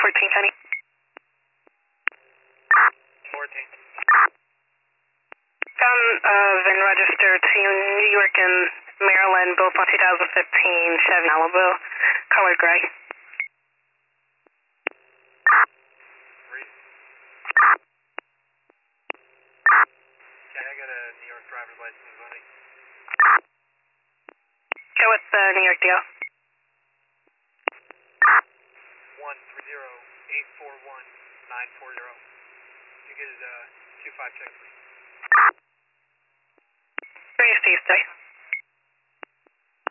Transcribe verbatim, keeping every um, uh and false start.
fourteen, Kenny. fourteen. Found uh, VIN register to New York and Maryland, built on two thousand fifteen Chevy Malibu, color gray. Read. Okay, I got a New York driver's license on me. Go with the New York deal. one three zero eight four one nine four zero. You get a uh, two five check, please. Where are you, Steve, today?